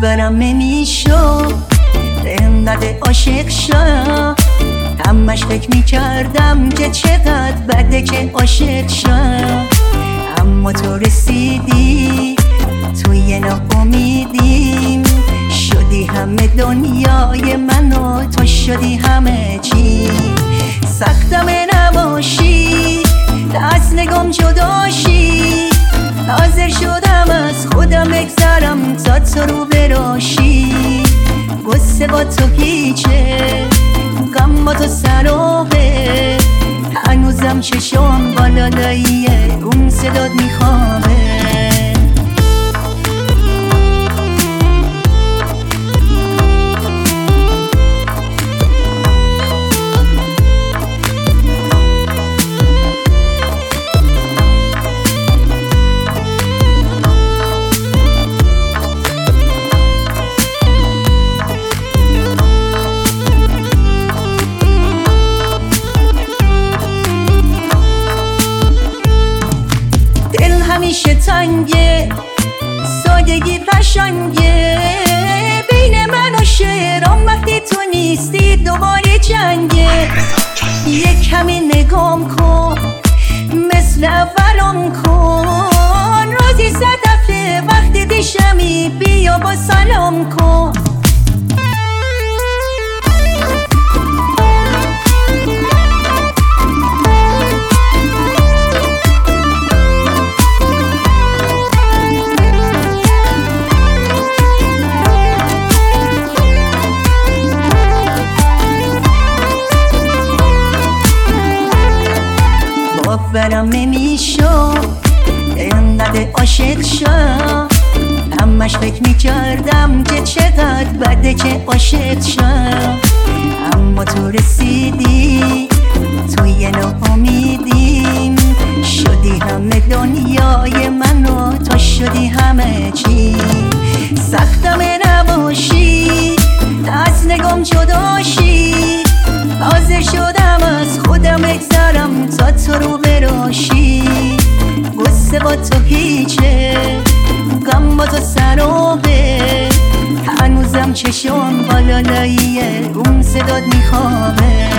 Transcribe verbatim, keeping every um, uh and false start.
باورم نمیشو انقدر عاشق شم، همش فکر میکردم که چقدر بده که عاشق شم، اما تو رسیدی توی ناامیدیم، شدی همه دنیای من و تو شدی همه چی. سختم نباشی از نگام جداشی، حاضر شدم از خودم بگذرم تا تو رو براشی. غصه با تو هیچه، غم با تو سراغه، هنوزم چشم بالالاییه، اون صدات میخوابه. همیشه تنگه، سادگی قشنگه، بین من و شعرام وقتی تو نیستی دوباره جنگه. یک کمی نگام کن مثل اولام کن، روزی صد دفعه وقتی دیشمی بیا با سلام کن. باورم نمیشو انقدر عاشق شم، همش فکر میکردم که چقدر بده که عاشق شم، اما تو رسیدی توی ناامیدیم، شدی همه دنیای من و تو شدی همه چی. سختم نباشی از نگام جداشی، حاضر شدم از خودم بگذرم تا تو رو براشی. غصه با تو هیچه، غم با تو سراغه، هنوزم چشم بالالاییه، اون صدات میخوابه.